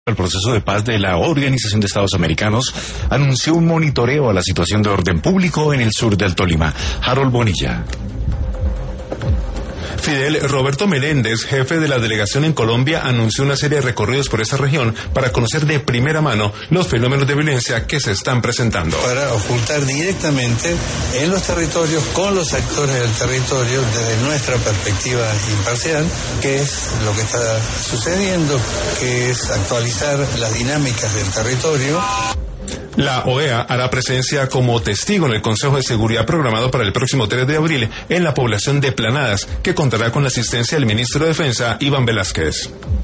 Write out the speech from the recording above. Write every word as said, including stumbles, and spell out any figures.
El proceso de paz de la Organización de Estados Americanos anunció un monitoreo a la situación de orden público en el sur del Tolima. Harold Bonilla. Fidel Roberto Meléndez, jefe de la delegación en Colombia, anunció una serie de recorridos por esa región para conocer de primera mano los fenómenos de violencia que se están presentando. Para ocultar directamente en los territorios, con los actores del territorio, desde nuestra perspectiva imparcial, qué es lo que está sucediendo, que es actualizar las dinámicas del territorio. La O E A hará presencia como testigo en el Consejo de Seguridad programado para el próximo tres de abril en la población de Planadas, que contará con la asistencia del ministro de Defensa, Iván Velázquez.